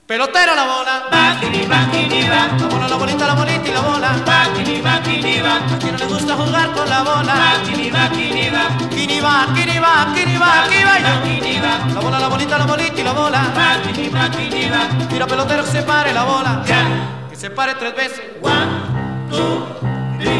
Pelotera la bola, Bakini, bakini, ba. la bolita y la bola. Bakini, bakini, ba. A quien no le gusta jugar con la bola. Bakini, bakini, ba. Kini va, kini va, kini va, aquí va yo. Bakini, ba. La bolita y la bola. Bakini, bakini, ba. Tira pelotero que se pare la bola. Ya. Que se pare 3 veces. 1, 2, 3.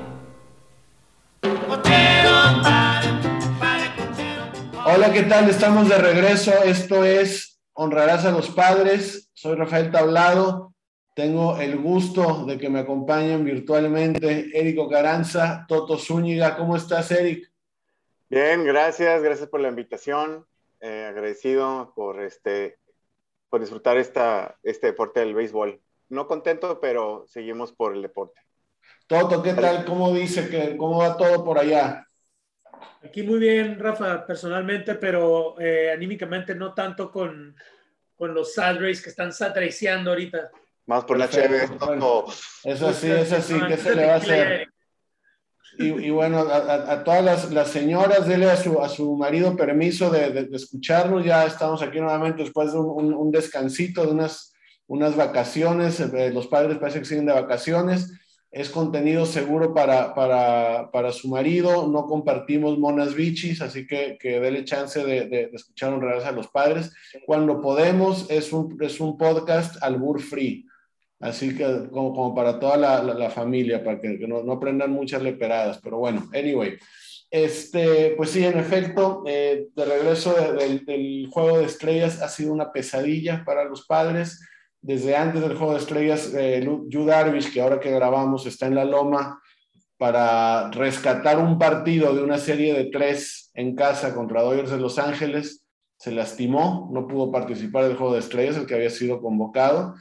Cotero, pare, pare, cotero. Hola, ¿qué tal? Estamos de regreso. Esto es Honrarás a los Padres. Soy Rafael Tablado. Tengo el gusto de que me acompañen virtualmente Érico Carranza, Toto Zúñiga. ¿Cómo estás, Eric? Bien, gracias por la invitación. Agradecido por disfrutar este deporte del béisbol. No contento, pero seguimos por el deporte. Toto, ¿qué tal? ¿Cómo va todo por allá? Aquí muy bien, Rafa, personalmente, pero anímicamente no tanto con los Sadrays que están sadraceando ahorita. Más por la Perfecto. chévere. Bueno, es así, ¿qué se le va a hacer? Y bueno, a todas las señoras, dele a su marido permiso de escucharnos. Ya estamos aquí nuevamente después de un descansito, de unas vacaciones. Los padres parece que siguen de vacaciones. Es contenido seguro para su marido. No compartimos monas bichis, así que dele chance de escuchar Honrarás a los Padres. Cuando podemos, es un podcast albur free. Así que como para toda la familia, para que no aprendan muchas leperadas. Pero bueno, anyway. Pues sí, en efecto, de regreso del Juego de Estrellas ha sido una pesadilla para los padres. Desde antes del Juego de Estrellas, Yu Darvish, que ahora que grabamos está en la loma, para rescatar un partido de una serie de 3 en casa contra Dodgers de Los Ángeles, se lastimó, no pudo participar del Juego de Estrellas, el que había sido convocado.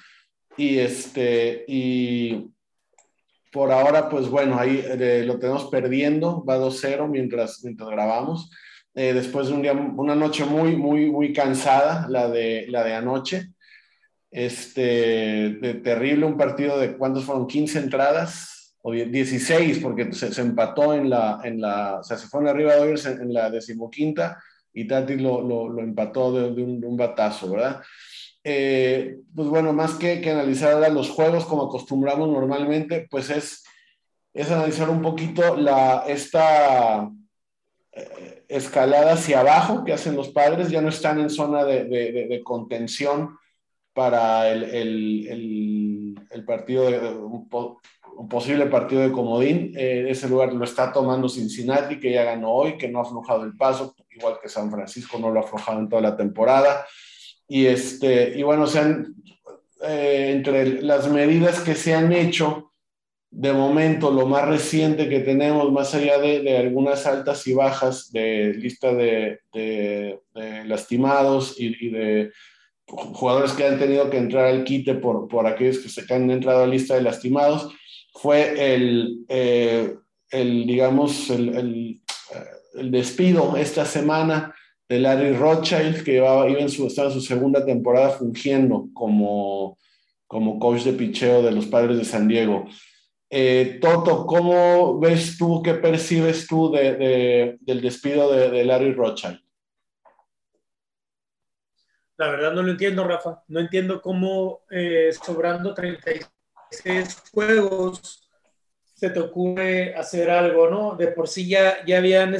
Y por ahora, pues bueno, ahí lo tenemos perdiendo, va 2-0 mientras grabamos. Después de una noche muy, muy, muy cansada, la de anoche. Terrible, un partido de ¿cuántos fueron? 15 entradas, o 16, porque se empató o sea, se fueron arriba de Dodgers en la 15ª y Tatis lo empató de un batazo, ¿verdad? Pues bueno, más que analizar ahora los juegos como acostumbramos normalmente, pues es analizar un poquito esta escalada hacia abajo que hacen los padres. Ya no están en zona de contención para el partido, un posible partido de comodín. Ese lugar lo está tomando Cincinnati, que ya ganó hoy, que no ha aflojado el paso, igual que San Francisco no lo ha aflojado en toda la temporada. Y bueno, entre las medidas que se han hecho, de momento, lo más reciente que tenemos, más allá de algunas altas y bajas de lista de lastimados y de jugadores que han tenido que entrar al quite por aquellos que han entrado a la lista de lastimados, fue el despido esta semana de Larry Rothschild, que estaba en su segunda temporada fungiendo como coach de picheo de los Padres de San Diego. Toto, ¿cómo ves tú, qué percibes tú del despido de Larry Rothschild? La verdad no lo entiendo, Rafa. No entiendo cómo sobrando 36 juegos se te ocurre hacer algo, ¿no? De por sí ya habían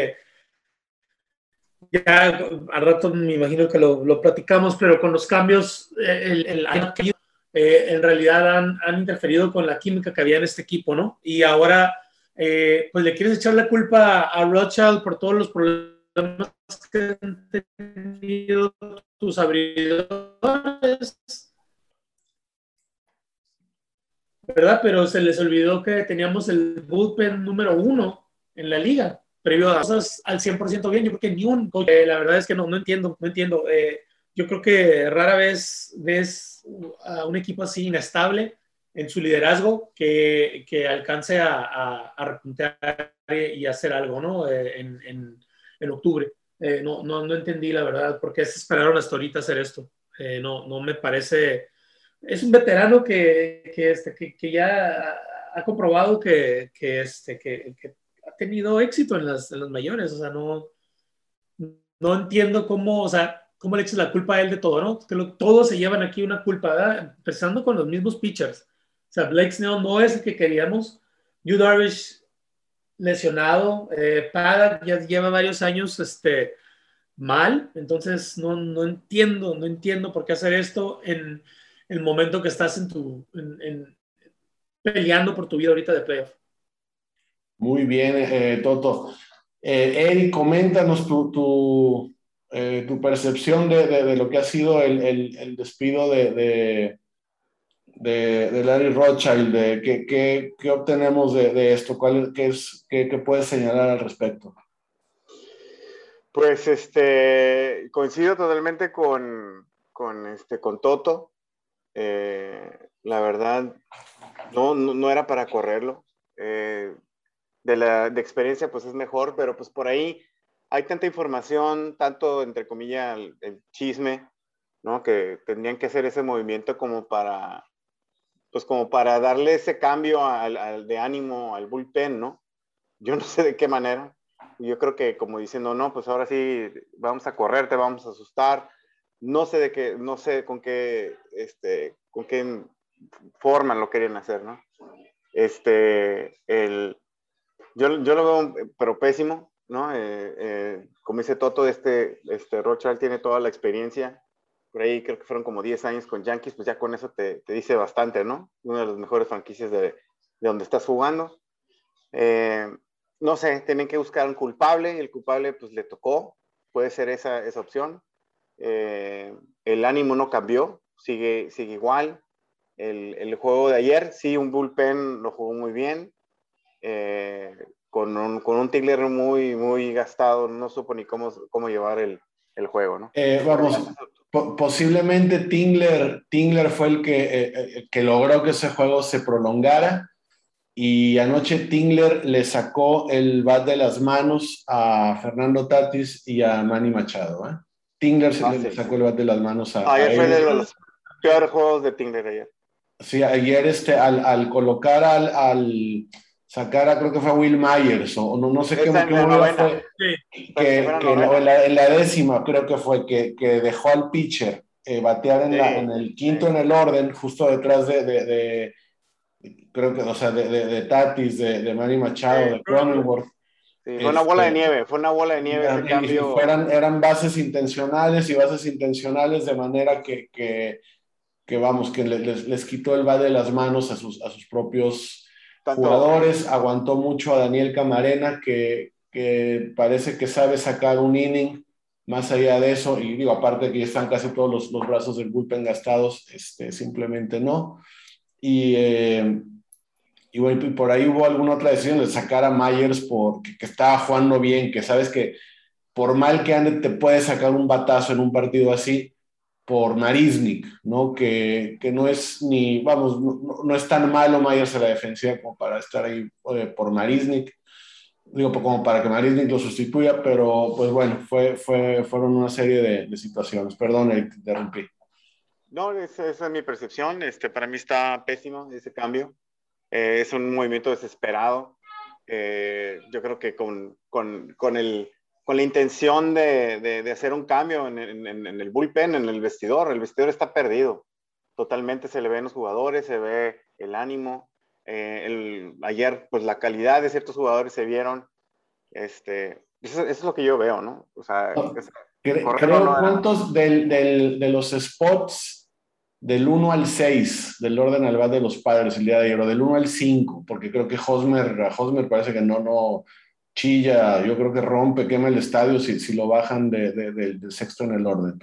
ya al rato me imagino que lo platicamos, pero con los cambios el año que en realidad han interferido con la química que había en este equipo, ¿no? Y ahora pues le quieres echar la culpa a Rothschild por todos los problemas que han tenido tus abridores, ¿verdad? Pero se les olvidó que teníamos el bullpen número 1 en la liga, previo a cosas al 100% bien. Yo creo que ni un coach, la verdad es que no entiendo. Yo creo que rara vez ves a un equipo así inestable en su liderazgo que alcance a repuntar y hacer algo, ¿no? En octubre. No entendí, la verdad, por qué se esperaron hasta ahorita hacer esto. No me parece. Es un veterano que ya ha comprobado que ha tenido éxito en las mayores. O sea, no entiendo cómo ¿cómo le echas la culpa a él de todo, no? Todos se llevan aquí una culpa, ¿verdad? Empezando con los mismos pitchers. O sea, Blake Snell no es el que queríamos. Yu Darvish lesionado. Paddock ya lleva varios años mal. Entonces, no entiendo por qué hacer esto en el momento que estás peleando por tu vida ahorita de playoff. Muy bien, Toto. Eric, coméntanos tu percepción de lo que ha sido el despido de Larry Rothschild. ¿Qué obtenemos de esto? ¿Qué puedes señalar al respecto? Pues coincido totalmente con Toto. La verdad, no era para correrlo. De experiencia, pues es mejor, pero pues por ahí hay tanta información, tanto entre comillas el chisme, ¿no? Que tendrían que hacer ese movimiento como para darle ese cambio de ánimo al bullpen, ¿no? Yo no sé de qué manera. Yo creo que como diciendo, no, pues ahora sí vamos a correrte, vamos a asustar. No sé con qué forma lo querían hacer, ¿no? Yo lo veo, pero pésimo, ¿no? Como dice Toto, Rothschild tiene toda la experiencia. Por ahí creo que fueron como 10 años con Yankees, pues ya con eso te dice bastante, ¿no? Una de las mejores franquicias de donde estás jugando. No sé, tienen que buscar un culpable, y el culpable pues le tocó, puede ser esa opción. El ánimo no cambió, sigue igual. El juego de ayer, sí, un bullpen lo jugó muy bien. Con un Tingler muy, muy gastado, no supo ni cómo llevar el juego, ¿no? Posiblemente Tingler fue el que logró que ese juego se prolongara, y anoche Tingler le sacó el bat de las manos a Fernando Tatis y a Manny Machado, ¿eh? Tingler le sacó el bat de las manos a ayer fue de los peores juegos de Tingler ayer. Sí, ayer al colocar al sacar creo que fue a Will Myers, o no sé qué movida fue, que en la décima creo que fue, que dejó al pitcher batear en el quinto en el orden, justo detrás creo que, o sea, de Tatis, de Manny Machado, de Cronenworth. Sí, fue una bola de nieve ese cambio. Eran bases intencionales de manera que vamos, que les quitó el bat de las manos a sus propios jugadores. Aguantó mucho a Daniel Camarena, que parece que sabe sacar un inning. Más allá de eso, y digo, aparte de que ya están casi todos los brazos del bullpen gastados, simplemente no. Y bueno, y por ahí hubo alguna otra decisión de sacar a Myers que estaba jugando bien, que sabes que por mal que ande te puede sacar un batazo en un partido así, por Marisnik, ¿no? Que no es ni, vamos, no es tan malo Myers en la defensiva como para estar ahí por Marisnik. Digo, como para que Marisnik lo sustituya, pero pues bueno, fueron una serie de situaciones. Perdón, Eric, te interrumpí. No, esa es mi percepción. Para mí está pésimo ese cambio. Es un movimiento desesperado. Yo creo que con la intención de hacer un cambio en el bullpen, en el vestidor está perdido. Totalmente se le ven los jugadores, se ve el ánimo. Ayer, pues la calidad de ciertos jugadores se vieron. Eso es lo que yo veo, ¿no? O sea, creo puntos de los spots del 1 al 6 del orden al bat de los Padres el día de ayer, o del 1 al 5, porque creo que Hosmer parece que no chilla, yo creo que quema el estadio si lo bajan del sexto en el orden.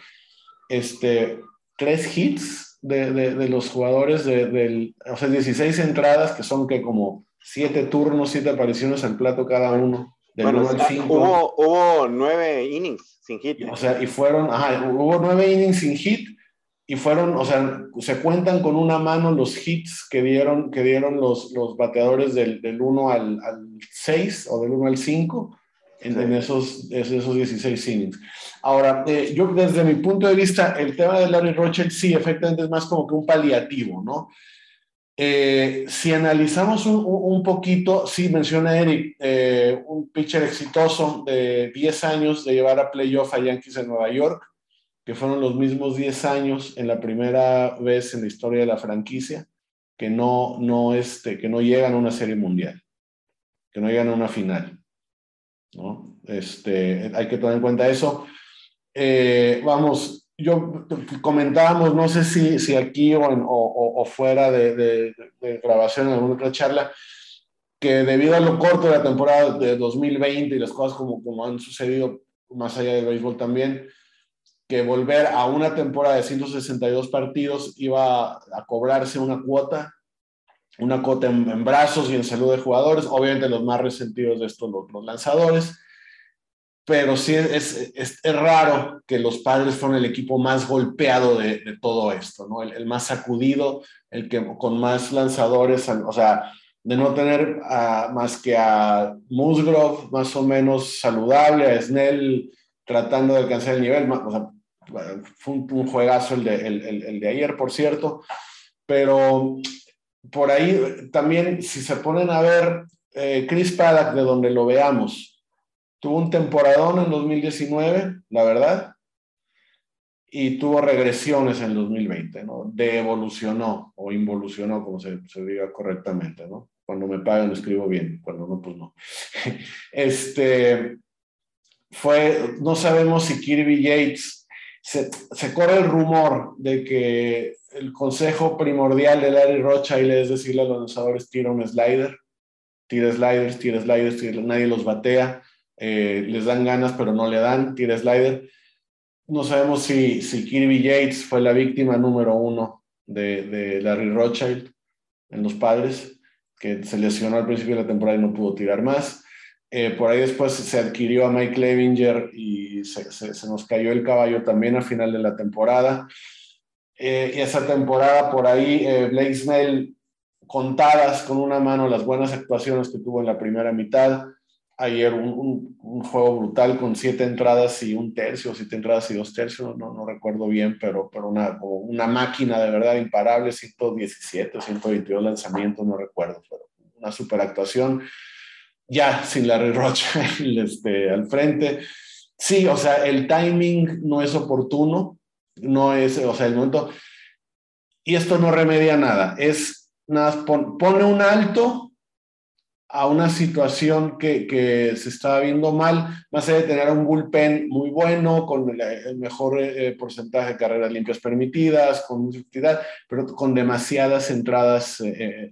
3 hits de los jugadores o sea, 16 entradas, que son que como 7 turnos, 7 apariciones al plato cada uno, del 1 al 5. Hubo 9 innings sin hit. O sea, hubo 9 innings sin hit, y fueron, o sea, se cuentan con una mano los hits que dieron los bateadores del 1 al 6 o del 1 al 5 en esos 16 innings. Ahora, yo desde mi punto de vista, el tema de Larry Rothschild sí, efectivamente es más como que un paliativo, ¿no? Si analizamos un poquito, sí, menciona Eric, un pitcher exitoso de 10 años de llevar a playoff a Yankees en Nueva York. que fueron los mismos 10 años en la primera vez en la historia de la franquicia que que no llegan a una serie mundial, que no llegan a una final, ¿no? Hay que tener en cuenta eso. Comentábamos, no sé si aquí o fuera de grabación en alguna otra charla, que debido a lo corto de la temporada de 2020 y las cosas como han sucedido más allá del béisbol también, que volver a una temporada de 162 partidos iba a cobrarse una cuota en brazos y en salud de jugadores, obviamente los más resentidos de estos los lanzadores, pero sí es raro que los Padres fueron el equipo más golpeado de todo esto, ¿no? El más sacudido, el que con más lanzadores, o sea, de no tener más que a Musgrove más o menos saludable, a Snell tratando de alcanzar el nivel, o sea, fue un juegazo el de ayer, por cierto, pero por ahí también, si se ponen a ver, Chris Paddock, de donde lo veamos, tuvo un temporadón en 2019, la verdad, y tuvo regresiones en 2020, ¿no? Devolucionó o involucionó, como se diga correctamente, ¿no? Cuando me pagan lo escribo bien, cuando no, pues no. No sabemos si Kirby Yates, se corre el rumor de que el consejo primordial de Larry Rothschild es decirle a los lanzadores: tira un slider, tira sliders, nadie los batea, les dan ganas pero no le dan, tira slider. No sabemos si Kirby Yates fue la víctima número 1 de Larry Rothschild en los Padres, que se lesionó al principio de la temporada y no pudo tirar más. Por ahí después se adquirió a Mike Clevinger y se nos cayó el caballo también a final de la temporada. Y esa temporada por ahí Blake Snell, contadas con una mano las buenas actuaciones que tuvo en la primera mitad. Ayer un juego brutal con 7 entradas y 1/3, 7 entradas y 2/3, no recuerdo bien, pero una máquina de verdad imparable, 117 o 122 lanzamientos, no recuerdo, pero una super actuación, ya sin Larry Rothschild al frente. Sí, o sea, el timing no es oportuno, no es, o sea, el momento, y esto no remedia nada, es nada, pone un alto a una situación que se estaba viendo mal, más allá de tener un bullpen muy bueno, con el mejor porcentaje de carreras limpias permitidas, con mucha efectividad, pero con demasiadas entradas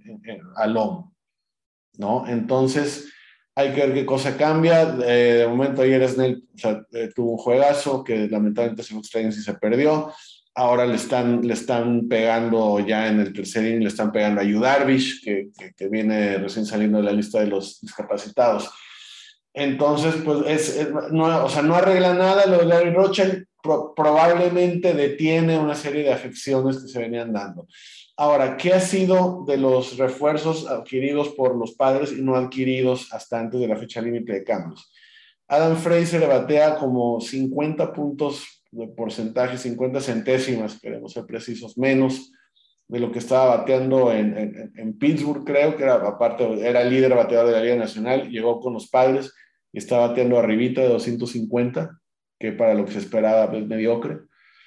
al lomo, ¿no? Entonces, hay que ver qué cosa cambia. De momento, ayer Snell, o sea, tuvo un juegazo que lamentablemente se fue extraño y se perdió. Ahora le están pegando ya en el tercer inning, le están pegando a Yu Darvish, que viene recién saliendo de la lista de los discapacitados. Entonces, pues, no, o sea, no arregla nada lo de Larry Rothschild, probablemente detiene una serie de afecciones que se venían dando. Ahora, ¿qué ha sido de los refuerzos adquiridos por los Padres y no adquiridos hasta antes de la fecha límite de cambios? Adam Frazier batea como 50 puntos de porcentaje, 50 centésimas, queremos ser precisos, menos de lo que estaba bateando en Pittsburgh, creo que era líder bateador de la Liga Nacional, llegó con los Padres y está bateando arribita de 250, que para lo que se esperaba es mediocre.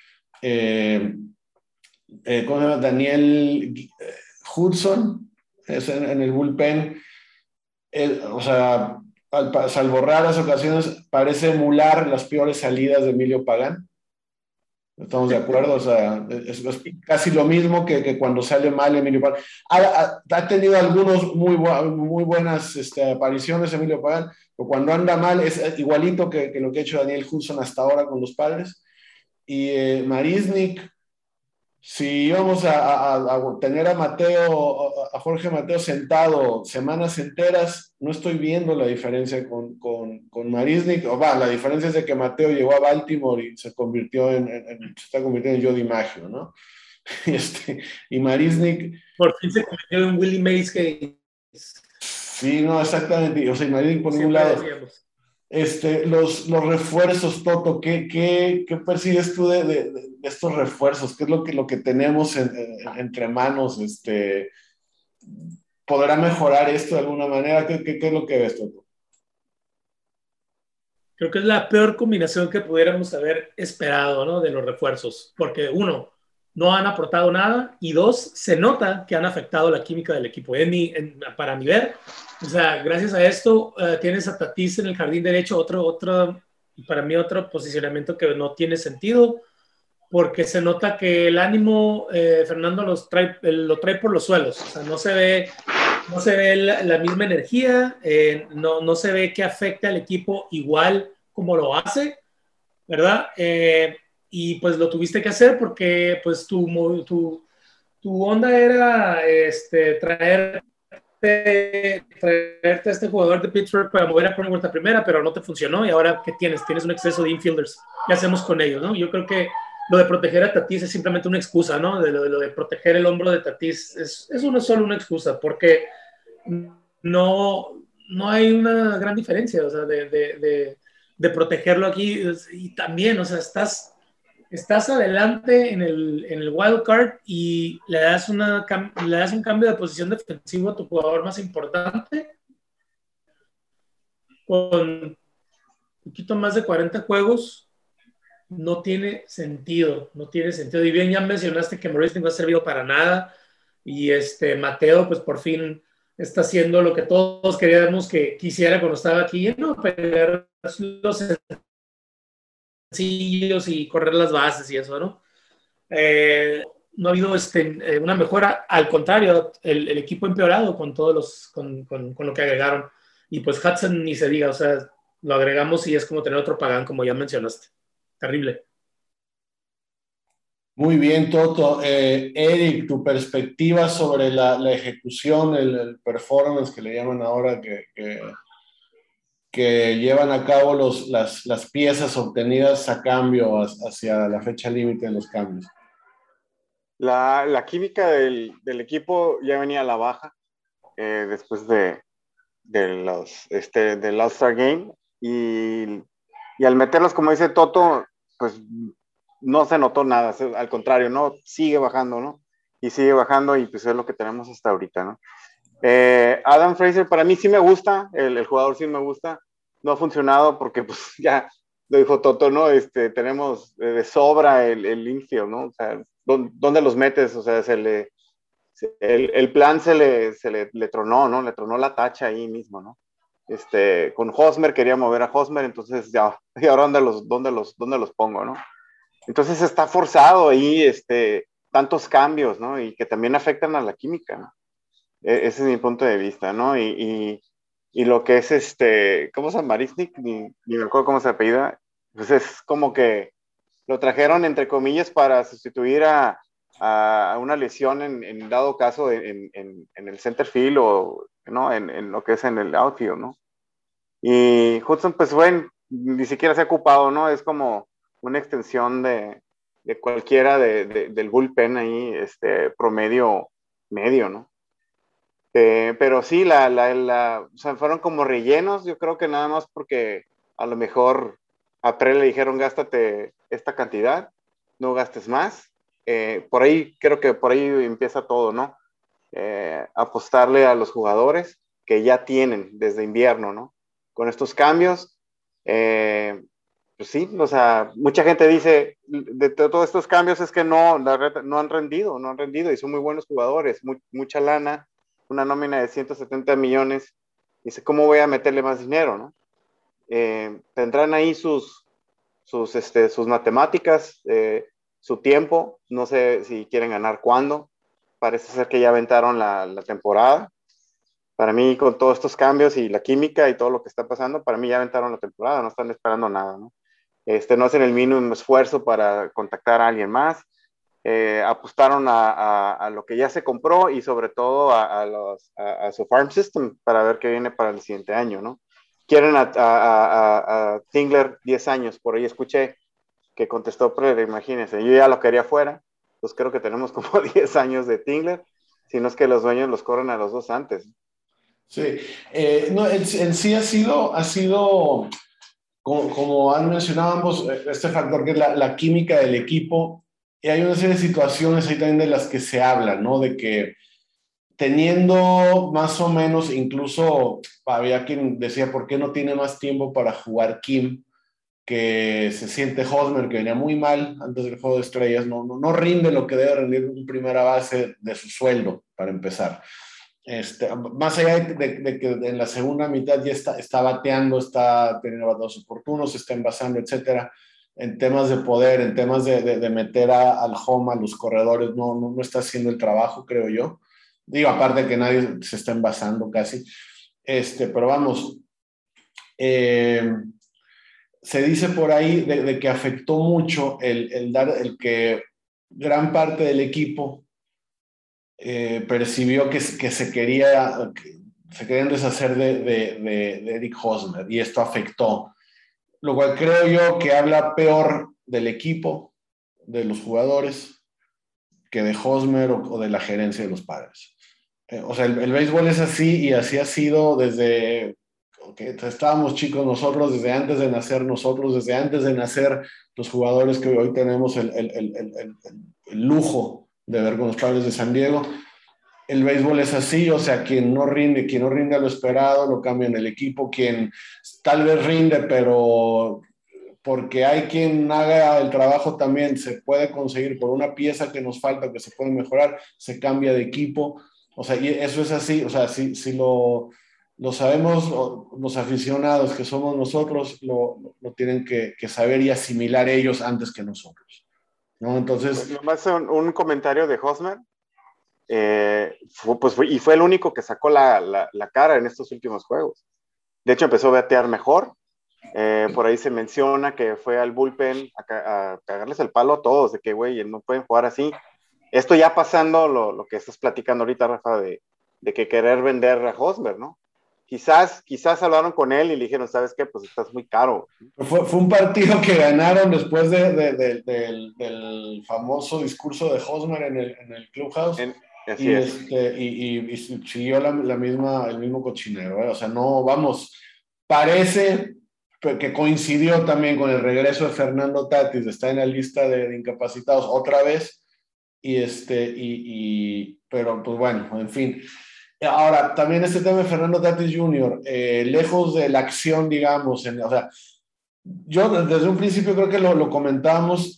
¿Cómo se llama? Daniel Hudson es en el bullpen, o sea, salvo raras ocasiones, parece emular las peores salidas de Emilio Pagán. ¿Estamos de acuerdo? O sea, es casi lo mismo que cuando sale mal Emilio Pagán. Ha tenido algunos muy buenas apariciones Emilio Pagán, pero cuando anda mal es igualito que lo que ha hecho Daniel Hudson hasta ahora con los Padres. Y Marisnik, si íbamos a tener a Jorge Mateo sentado semanas enteras, no estoy viendo la diferencia con Marisnik. La diferencia es de que Mateo llegó a Baltimore y se está convirtiendo en Joe DiMaggio, ¿no? Y Marisnik... Por fin se convirtió en Willie Mays, que... Sí, no, exactamente. O sea, Marisnik por ningún lado. Decíamos. Los refuerzos, Toto, ¿qué percibes tú de estos refuerzos? ¿Qué es lo que tenemos entre manos? ¿Podrá mejorar esto de alguna manera? ¿Qué es lo que ves, Toto? Creo que es la peor combinación que pudiéramos haber esperado, ¿no? De los refuerzos, porque uno, no han aportado nada y dos, se nota que han afectado la química del equipo. Para mi ver, o sea, gracias a esto tienes a Tatis en el jardín derecho, para mí otro posicionamiento que no tiene sentido, porque se nota que el ánimo Fernando lo trae por los suelos, o sea, no se ve la misma energía, no se ve que afecte al equipo igual como lo hace, ¿verdad? Y pues lo tuviste que hacer porque pues tu onda era traerte a este jugador de Pittsburgh para mover a Cronenworth a primera, pero no te funcionó y ahora ¿qué tienes? Tienes un exceso de infielders. ¿Qué hacemos con ellos, no? Yo creo que lo de proteger a Tatis es simplemente una excusa, ¿no? Lo de proteger el hombro de Tatis es solo una excusa, porque no hay una gran diferencia, o sea, de protegerlo aquí. Y también, o sea, estás adelante en el wild card y le das un cambio de posición defensivo a tu jugador más importante con un poquito más de 40 juegos. No tiene sentido. Y bien, ya mencionaste que Maurice no ha servido para nada y Mateo, pues por fin está haciendo lo que todos queríamos que quisiera cuando estaba aquí, ¿no? Pegar los sencillos y correr las bases y eso, ¿no? No ha habido una mejora, al contrario, el equipo ha empeorado con lo que agregaron. Y pues Hudson ni se diga, o sea, lo agregamos y es como tener otro Pagán, como ya mencionaste. Terrible. Muy bien, Toto. Eric, tu perspectiva sobre la ejecución, el performance que le llaman ahora, que llevan a cabo las piezas obtenidas a cambio hacia la fecha límite de los cambios. La química del equipo ya venía a la baja después del All-Star Game y al meterlos, como dice Toto, pues no se notó nada, al contrario, ¿no? Sigue bajando, ¿no? Y sigue bajando y pues es lo que tenemos hasta ahorita, ¿no? Adam Frazier, para mí sí me gusta, el jugador sí me gusta, no ha funcionado porque pues ya lo dijo Toto, ¿no? Tenemos de sobra el infield, ¿no? O sea, ¿dónde los metes? O sea, el plan se le tronó, ¿no? Le tronó la tacha ahí mismo, ¿no? Con Hosmer quería mover a Hosmer, entonces ya, ¿y ahora dónde los pongo, ¿no? Entonces está forzado ahí, tantos cambios, ¿no? Y que también afectan a la química, ¿no? Ese es mi punto de vista, ¿no? Y lo que es ¿cómo se llama? Marisnik, ni me acuerdo cómo se apellida, pues es como que lo trajeron entre comillas para sustituir a una lesión en dado caso en el center field o, ¿no? En lo que es en el outfield, ¿no? Y Hudson, pues bueno, ni siquiera se ha ocupado, ¿no? Es como una extensión de cualquiera del bullpen ahí, promedio medio, ¿no? Pero sí, o sea, fueron como rellenos, yo creo que nada más porque a lo mejor a Pre le dijeron gástate esta cantidad, no gastes más. Por ahí, creo que por ahí empieza todo, ¿no? Apostarle a los jugadores que ya tienen desde invierno, ¿no? Con estos cambios, pues sí, o sea, mucha gente dice de todos estos cambios es que no han rendido y son muy buenos jugadores, mucha lana, una nómina de 170 millones, dice, ¿cómo voy a meterle más dinero, no? Tendrán ahí sus matemáticas, su tiempo, no sé si quieren ganar cuándo, parece ser que ya aventaron la temporada. Para mí, con todos estos cambios y la química y todo lo que está pasando, para mí ya aventaron la temporada, no están esperando nada, ¿no? No hacen el mínimo esfuerzo para contactar a alguien más, apostaron a lo que ya se compró y sobre todo a su farm system para ver qué viene para el siguiente año, ¿no? Quieren a Tingler 10 años, por ahí escuché que contestó, pero imagínense, yo ya lo quería fuera, pues creo que tenemos como 10 años de Tingler, si no es que los dueños los corren a los 2 antes. Sí, no, en sí ha sido como han mencionado ambos, este factor que es la química del equipo, y hay una serie de situaciones ahí también de las que se habla, ¿no? De que teniendo más o menos, incluso había quien decía, ¿por qué no tiene más tiempo para jugar Kim? que se siente Hosmer, que venía muy mal antes del juego de estrellas, no rinde lo que debe rendir un primera base de su sueldo, para empezar. Más allá de que en la segunda mitad ya está bateando, está teniendo bateos oportunos, está envasando, etcétera, en temas de poder, en temas de meter al home a los corredores, no está haciendo el trabajo, creo yo. Digo, aparte que nadie se está envasando casi. Pero vamos, se dice por ahí de que afectó mucho el que gran parte del equipo percibió que se querían deshacer de Eric Hosmer, y esto afectó. Lo cual creo yo que habla peor del equipo, de los jugadores, que de Hosmer o de la gerencia de los Padres. O sea, el béisbol es así, y así ha sido desde que estábamos chicos nosotros, desde antes de nacer nosotros, desde antes de nacer los jugadores que hoy tenemos el lujo de ver con los Padres de San Diego. El béisbol es así, o sea, quien no rinde a lo esperado, lo cambia en el equipo. Quien tal vez rinde, pero porque hay quien haga el trabajo también, se puede conseguir por una pieza que nos falta, que se puede mejorar, se cambia de equipo. O sea, y eso es así, o sea, si lo sabemos los aficionados que somos nosotros, lo tienen que saber y asimilar ellos antes que nosotros, ¿no? Entonces... Nomás un comentario de Hosmer. Fue el único que sacó la cara en estos últimos juegos. De hecho, empezó a batear mejor. Por ahí se menciona que fue al bullpen a cagarles el palo a todos, de que, güey, no pueden jugar así. Esto ya pasando lo que estás platicando ahorita, Rafa, de que querer vender a Hosmer, ¿no? Quizás hablaron con él y le dijeron, ¿sabes qué? Pues estás muy caro. Fue un partido que ganaron después del famoso discurso de Hosmer en el clubhouse. Y siguió el mismo cochinero, ¿eh? O sea, no, vamos, parece que coincidió también con el regreso de Fernando Tatis, está en la lista de incapacitados otra vez, pero pues bueno, en fin. Ahora, también este tema de Fernando Tatis Jr., lejos de la acción, digamos, o sea, yo desde un principio creo que lo comentamos,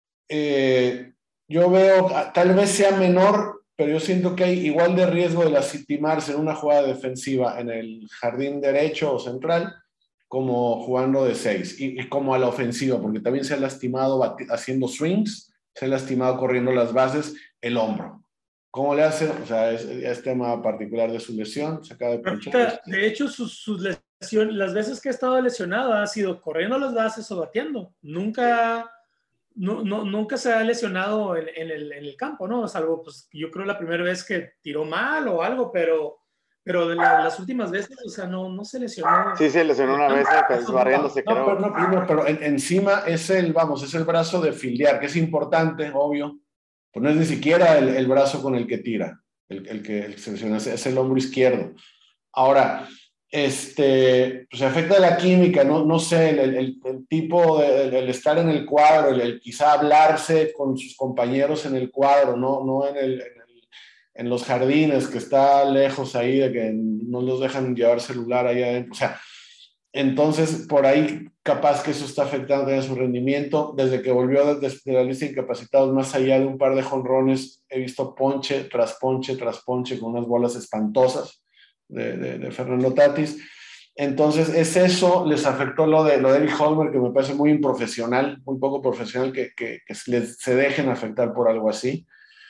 yo veo, tal vez sea menor, pero yo siento que hay igual de riesgo de lastimarse en una jugada defensiva en el jardín derecho o central, como jugando de 6, y como a la ofensiva, porque también se ha lastimado haciendo swings, se ha lastimado corriendo las bases, el hombro. ¿Cómo le hace? O sea, es tema particular de su lesión, se acaba de ponchar. De hecho, sus lesiones, las veces que ha estado lesionado ha sido corriendo las bases o bateando. Nunca se ha lesionado en el campo, ¿no? Salvo, pues, yo creo la primera vez que tiró mal o algo, pero de las últimas veces, o sea, no se lesionó. Sí, se lesionó una vez, barriéndose, creo. Pero encima es el brazo de fildear, que es importante, obvio. Pues no es ni siquiera el brazo con el que tira, el que se lesiona, es el hombro izquierdo. Ahora, pues afecta la química, no sé, el tipo, el estar en el cuadro, el quizá hablarse con sus compañeros en el cuadro, no en los jardines, que está lejos ahí, de que no los dejan llevar celular ahí adentro. O sea, entonces por ahí capaz que eso está afectando a su rendimiento. Desde que volvió de la lista de incapacitados, más allá de un par de jonrones, he visto ponche tras ponche tras ponche con unas bolas espantosas de Fernando Tatis. Entonces es eso, les afectó lo de Eric Hosmer, que me parece muy improfesional, muy poco profesional, que se dejen afectar por algo así.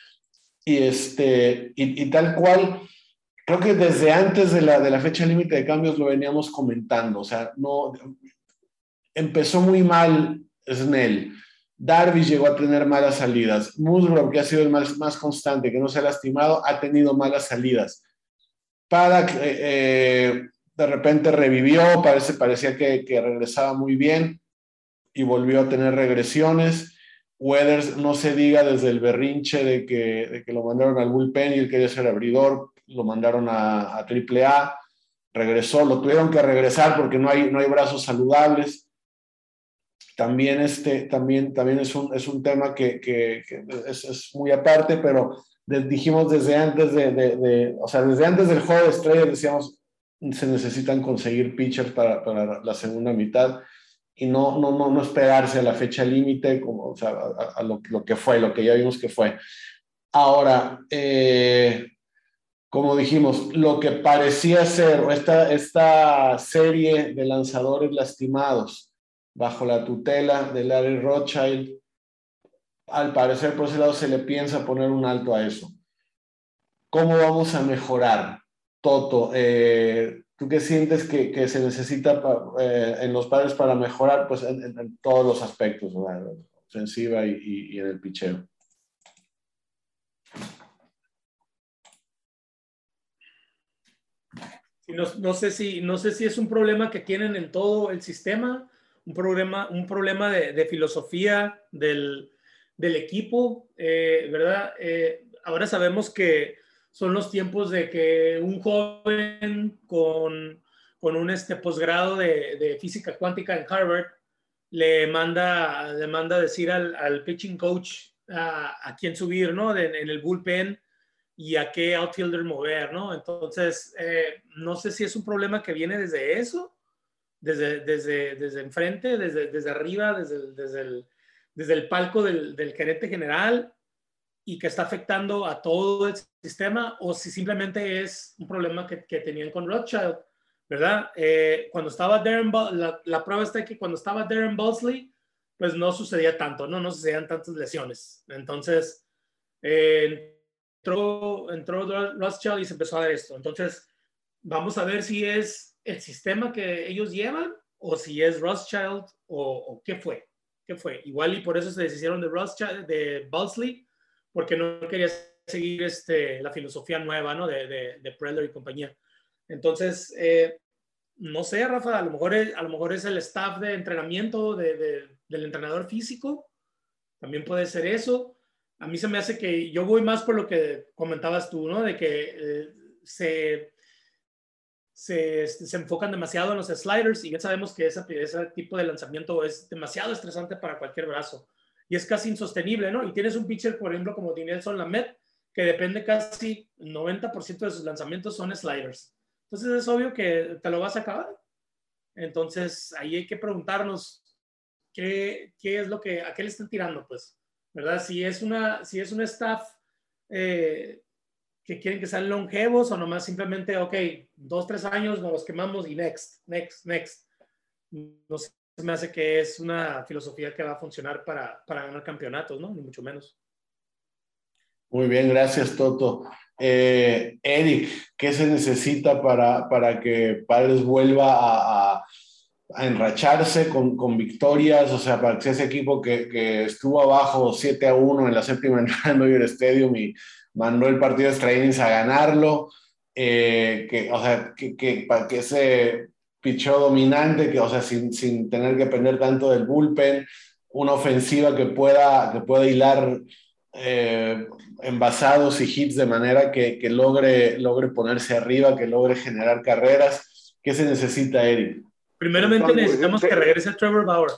Y tal cual, creo que desde antes de la fecha límite de cambios lo veníamos comentando. O sea, no empezó muy mal Snell. Darvish llegó a tener malas salidas. Musgrove, que ha sido el más constante, que no se ha lastimado, ha tenido malas salidas. Paddock de repente revivió, parecía que regresaba muy bien y volvió a tener regresiones. Weathers, no se diga, desde el berrinche de que lo mandaron al bullpen y él quería ser abridor, lo mandaron a AAA, regresó, lo tuvieron que regresar porque no hay brazos saludables. También es un tema que es muy aparte, pero dijimos desde antes desde antes del juego de estrellas decíamos, se necesitan conseguir pitchers para la segunda mitad, y no esperarse a la fecha límite, como, o sea, a lo que fue, lo que ya vimos que fue. Ahora, como dijimos, lo que parecía ser esta serie de lanzadores lastimados bajo la tutela de Larry Rothschild, al parecer por ese lado se le piensa poner un alto a eso. ¿Cómo vamos a mejorar, Toto? ¿Tú qué sientes que se necesita en los Padres para mejorar? Pues en todos los aspectos, ¿verdad? Ofensiva y en el picheo. No sé si es un problema que tienen en todo el sistema, un problema de filosofía del equipo, ¿verdad? Ahora sabemos que son los tiempos de que un joven con un posgrado de física cuántica en Harvard le manda decir al pitching coach a quién subir, ¿no? En el bullpen y a qué outfielder mover, ¿no? Entonces, no sé si es un problema que viene desde eso, desde enfrente, desde arriba, desde el palco del gerente general, y que está afectando a todo el sistema, o si simplemente es un problema que tenían con Rothschild, ¿verdad? Cuando estaba la prueba está que cuando estaba Darren Balsley, pues no sucedía tanto, no sucedían tantas lesiones. Entonces, entró Rothschild y se empezó a ver esto. Entonces, vamos a ver si es el sistema que ellos llevan o si es Rothschild o qué fue. Igual y por eso se deshicieron de Balsley, porque no quería seguir la filosofía nueva, ¿no? de Preller y compañía. Entonces, no sé, Rafa, a lo mejor es el staff de entrenamiento del entrenador físico. También puede ser eso. A mí se me hace que yo voy más por lo que comentabas tú, ¿no? De que se enfocan demasiado en los sliders, y ya sabemos que ese tipo de lanzamiento es demasiado estresante para cualquier brazo y es casi insostenible, ¿no? Y tienes un pitcher, por ejemplo, como Dinelson Lamet, que depende casi 90% de sus lanzamientos son sliders. Entonces es obvio que te lo vas a acabar. Entonces ahí hay que preguntarnos qué es lo que, a qué le están tirando, pues, ¿verdad? Si es un staff que quieren que sean longevos, o nomás simplemente, ok, 2-3 años nos los quemamos y next. No sé, me hace que es una filosofía que va a funcionar para ganar campeonatos, ¿no? Ni mucho menos. Muy bien, gracias, Toto. Eric, ¿qué se necesita para que Padres vuelva a enracharse con victorias? O sea, para que sea ese equipo que estuvo abajo 7-1 en la séptima entrada en Dodger Stadium y mandó el partido de extra innings a ganarlo, para que ese pichó dominante, o sea, sin tener que depender tanto del bullpen, una ofensiva que pueda hilar envasados y hits de manera que logre ponerse arriba, que logre generar carreras. ¿Qué se necesita, Eric? Primeramente necesitamos que regrese Trevor Bauer.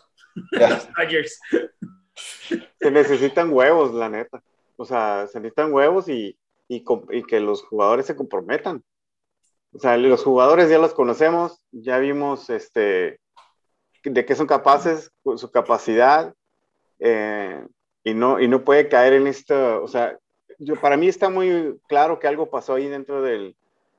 Se necesitan huevos, la neta. O sea, se necesitan huevos y que los jugadores se comprometan. O sea, los jugadores ya los conocemos, ya vimos de qué son capaces, su capacidad, y no puede caer en esto. O sea, para mí está muy claro que algo pasó ahí dentro del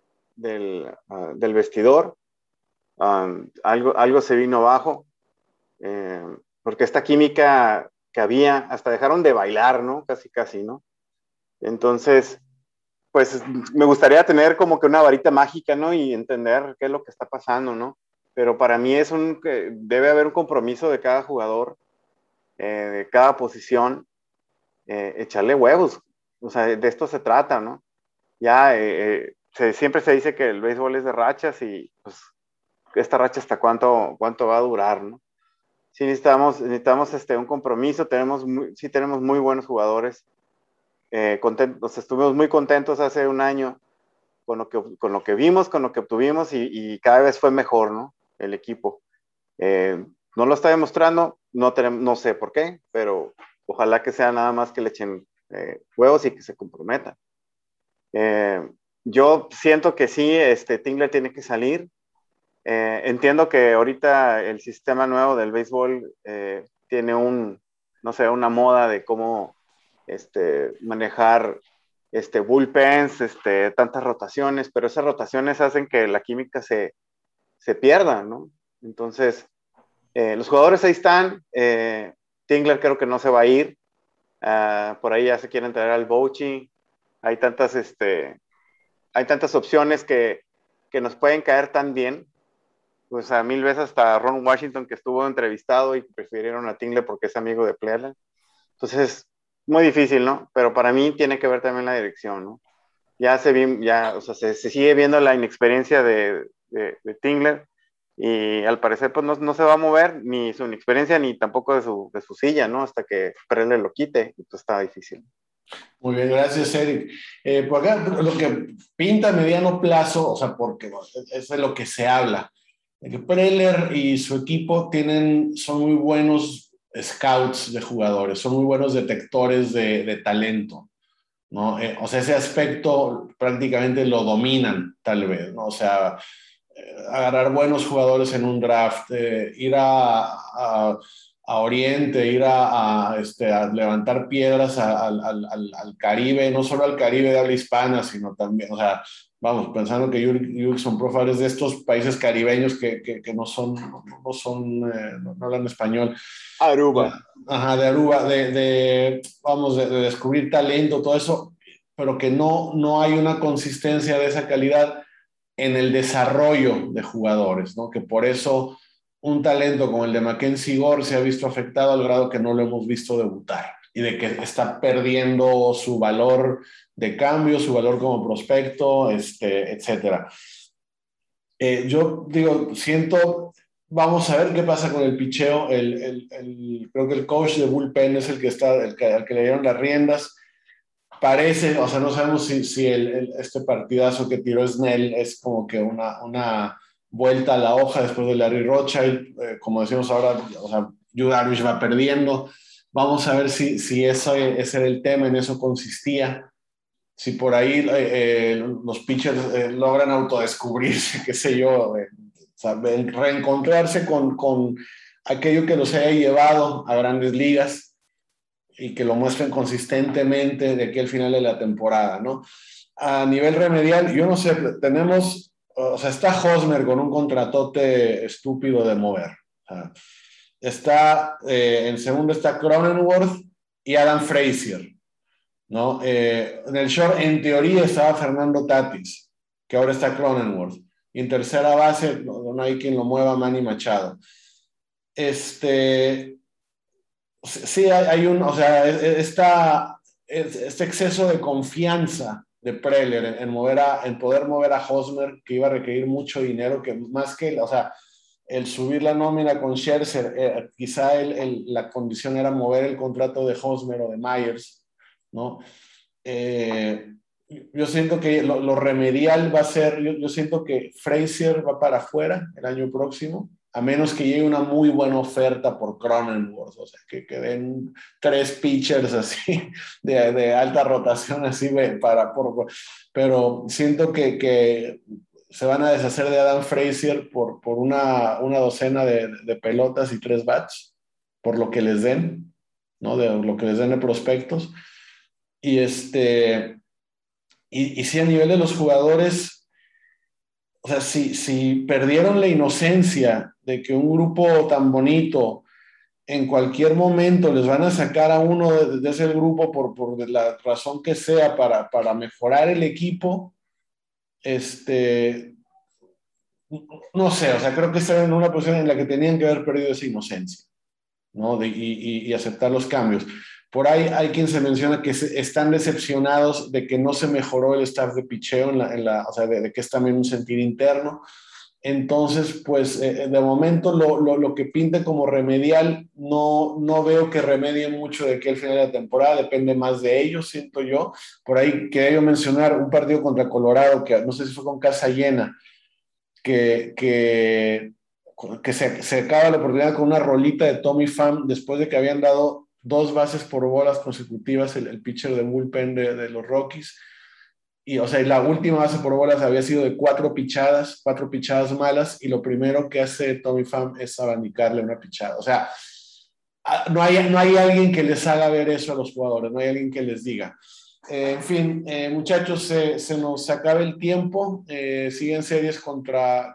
vestidor. Algo se vino abajo, porque esta química que había, hasta dejaron de bailar, ¿no? Casi, ¿no? Entonces, pues me gustaría tener como que una varita mágica, ¿no? Y entender qué es lo que está pasando, ¿no? Pero para mí debe haber un compromiso de cada jugador, de cada posición, echarle huevos. O sea, de esto se trata, ¿no? Ya siempre se dice que el béisbol es de rachas, y pues esta racha hasta cuánto va a durar, ¿no? Sí necesitamos un compromiso. Tenemos muy buenos jugadores. Estuvimos muy contentos hace un año con lo que vimos, con lo que obtuvimos, y cada vez fue mejor, ¿no? El equipo. No lo está demostrando, no sé por qué, pero ojalá que sea nada más que le echen huevos y que se comprometan. Yo siento que sí, Tingler tiene que salir. Entiendo que ahorita el sistema nuevo del béisbol tiene no sé, una moda de cómo manejar bullpens, tantas rotaciones, pero esas rotaciones hacen que la química se pierda, ¿no? Entonces, los jugadores ahí están. Tingler creo que no se va a ir. Por ahí ya se quieren traer al Bochy. Hay tantas opciones que nos pueden caer tan bien. Pues a 1000 veces hasta Ron Washington, que estuvo entrevistado y prefirieron a Tingler porque es amigo de Cleveland. Entonces, muy difícil, ¿no? Pero para mí tiene que ver también la dirección, ¿no? O sea, se sigue viendo la inexperiencia de Tingler, y al parecer pues no se va a mover ni su inexperiencia ni tampoco de su silla, ¿no? Hasta que Preller lo quite, y pues está difícil. Muy bien, gracias, Eric. Por acá, lo que pinta a mediano plazo, o sea, porque es de lo que se habla, de que Preller y su equipo son muy buenos scouts de jugadores, son muy buenos detectores de talento, ¿no? O sea, ese aspecto prácticamente lo dominan, tal vez, ¿no? O sea, agarrar buenos jugadores en un draft, ir a Oriente, ir a levantar piedras al Caribe, no solo al Caribe de habla hispana, sino también, o sea, vamos, pensando que Jurickson Profar es de estos países caribeños que no hablan español. Aruba. Ajá, de Aruba, vamos, de descubrir talento, todo eso, pero que no hay una consistencia de esa calidad en el desarrollo de jugadores, ¿no? Que por eso un talento como el de Mackenzie Gore se ha visto afectado al grado que no lo hemos visto debutar y de que está perdiendo su valor de cambio, su valor como prospecto, etcétera. Yo digo, vamos a ver qué pasa con el picheo. Creo que el coach de bullpen es al que le dieron las riendas. Parece, o sea, no sabemos si este partidazo que tiró Snell es como que una vuelta a la hoja después de Larry Rothschild. Como decimos ahora, o sea, Yu Darvish va perdiendo. Vamos a ver si ese era el tema, en eso consistía. Si por ahí los pitchers logran autodescubrirse, qué sé yo, o sea, reencontrarse con aquello que los haya llevado a grandes ligas y que lo muestren consistentemente de aquí al final de la temporada, ¿no? A nivel remedial, yo no sé, o sea, está Hosmer con un contratote estúpido de mover. O sea, en segundo está Cronenworth y Adam Frazier, ¿no? En el short, en teoría, estaba Fernando Tatis, que ahora está Cronenworth. Y en tercera base, no hay quien lo mueva, Manny Machado. Sí, o sea, este exceso de confianza de Preller en poder mover a Hosmer, que iba a requerir mucho dinero, que más que, o sea, el subir la nómina con Scherzer, quizá la condición era mover el contrato de Hosmer o de Myers, ¿no? Yo siento que lo remedial va a ser, yo siento que Frazier va para afuera el año próximo, a menos que llegue una muy buena oferta por Cronenworth, o sea, que den 3 pitchers así, de alta rotación así, pero siento que se van a deshacer de Adam Frazier por una docena de pelotas y 3 bats, por lo que les den, ¿no? De lo que les den de prospectos. Y sí, a nivel de los jugadores, o sea, si perdieron la inocencia de que un grupo tan bonito en cualquier momento les van a sacar a uno de ese grupo por la razón que sea para mejorar el equipo, no sé, o sea, creo que están en una posición en la que tenían que haber perdido esa inocencia, ¿no? Y aceptar los cambios. Por ahí hay quien se menciona que están decepcionados de que no se mejoró el staff de picheo, o sea, de que es también un sentir interno. Entonces, pues, de momento lo que pinte como remedial, no veo que remedie mucho de aquí al final de la temporada, depende más de ellos, siento yo. Por ahí quería yo mencionar un partido contra Colorado, que no sé si fue con casa llena, que se acaba la oportunidad con una rolita de Tommy Pham después de que habían dado 2 bases por bolas consecutivas el pitcher de bullpen de los Rockies, y, o sea, la última base por bolas había sido de 4 pichadas malas, y lo primero que hace Tommy Pham es abanicarle una pichada. O sea, no hay alguien que les haga ver eso a los jugadores, no hay alguien que les diga. En fin, muchachos, se nos acaba el tiempo. Siguen series contra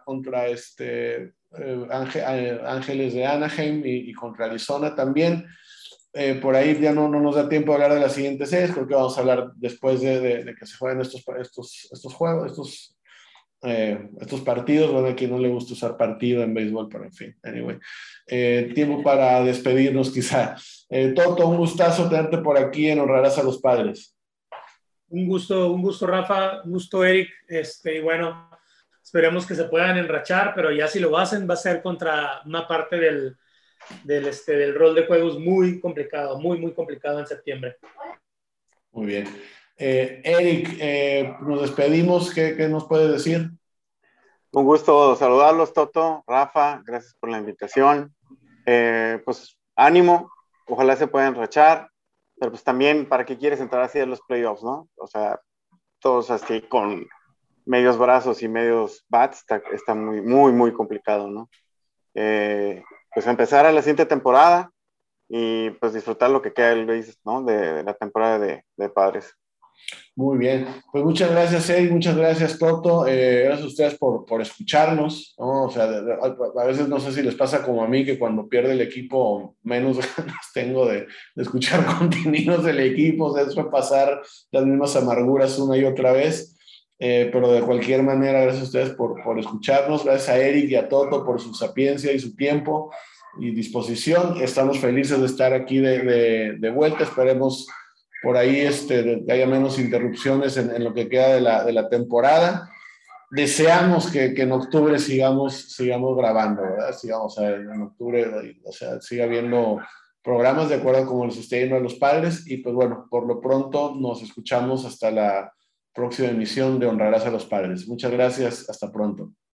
Ángeles de Anaheim y contra Arizona también. Por ahí ya no nos da tiempo de hablar de las siguientes series, creo que vamos a hablar después de que se jueguen estos juegos, estos partidos. Bueno, a quien no le gusta usar partido en béisbol, pero en fin, anyway. Tiempo para despedirnos quizá. Toto, un gustazo tenerte por aquí en Honrarás a los Padres. Un gusto Rafa, un gusto Eric, y bueno, esperemos que se puedan enrachar, pero ya si lo hacen va a ser contra una parte del rol de juegos muy complicado, muy complicado en septiembre. Muy bien. Eric, nos despedimos. ¿Qué nos puedes decir? Un gusto saludarlos, Toto, Rafa, gracias por la invitación. Pues ánimo, ojalá se puedan enrachar, pero pues también, ¿para qué quieres entrar así a los playoffs, no? O sea, todos así con medios brazos y medios bats, está muy complicado, ¿no? Pues empezar a la siguiente temporada y pues disfrutar lo que queda del béis, ¿no? De la temporada de Padres. Muy bien, pues muchas gracias, Eric, muchas gracias, Toto. Gracias a ustedes por escucharnos, ¿no? O sea, a veces no sé si les pasa como a mí, que cuando pierde el equipo menos ganas tengo de escuchar contenidos del equipo, de eso, pasar las mismas amarguras una y otra vez. Pero de cualquier manera, gracias a ustedes por escucharnos, gracias a Eric y a Toto por su sapiencia y su tiempo y disposición. Estamos felices de estar aquí de vuelta. Esperemos por ahí que haya menos interrupciones en lo que queda de la temporada. Deseamos que en octubre sigamos grabando, ¿verdad? Sigamos, o sea, en octubre, o sea, siga habiendo programas de acuerdo a cómo les esté yendo a los Padres. Y pues bueno, por lo pronto nos escuchamos hasta la próxima emisión de Honrarás a los Padres. Muchas gracias, hasta pronto.